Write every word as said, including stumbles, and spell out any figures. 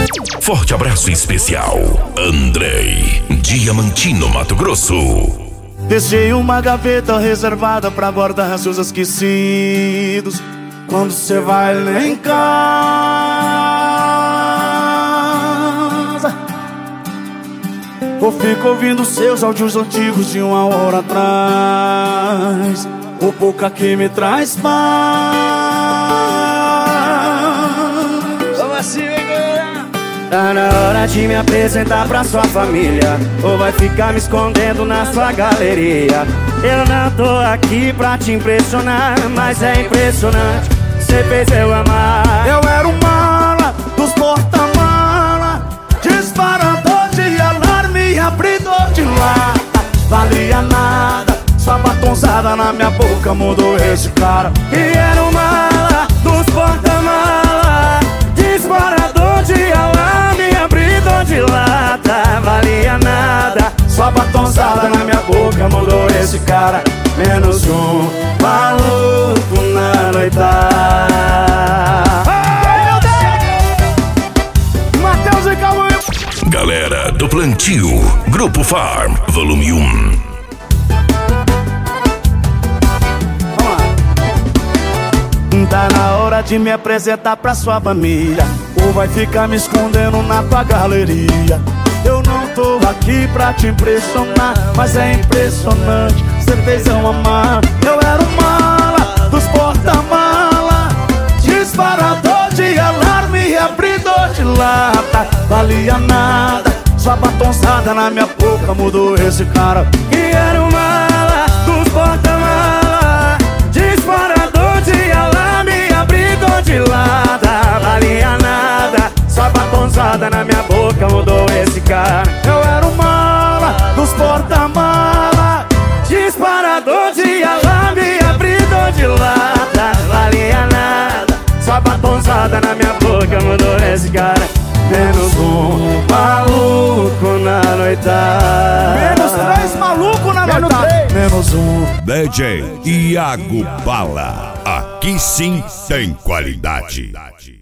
Forte abraço especial, Andrei, Diamantino, Mato Grosso. Deixei uma gaveta reservada pra guardar seus esquecidos. Quando cê vai lá em casa, eu fico ouvindo seus áudios antigos de uma hora atrás. O pouca que me traz paz. Tá na hora de me apresentar pra sua família, ou vai ficar me escondendo na sua galeria. Eu não tô aqui pra te impressionar, mas é impressionante, cê fez eu amar. Eu era o mala dos porta-mala, disparador de alarme, abridor de lata. Valia nada, sua batonzada na minha boca mudou esse cara. E era o mala dos porta-mala, disparador de alarme, abridor de lata. Valia nada, sua batonzada na minha boca mudou esse cara. Menos um maluco na noitada. Matheus e Cauê. Galera do Plantio, Grupo Farm, volume um. Tá na hora de me apresentar pra sua família, ou vai ficar me escondendo na tua galeria. Eu não tô aqui pra te impressionar, mas é impressionante, cê fez eu amar. Eu era o mala dos porta-mala, disparador de alarme, abridor de lata. Valia nada, sua batonzada na minha boca mudou esse cara. E era o mala dos porta-mala, disparador de alarme, abridor de lata. Valia nada, sua batonzada na minha boca mudou esse cara. Eu era o mala dos porta-mala, disparador de alarme, abridor de lata. Valia nada, sua batonzada na minha boca mudou esse cara. Menos um maluco na noitada. Menos três maluco na noitada. Menos um. D J Iago Bala, aqui sim tem qualidade.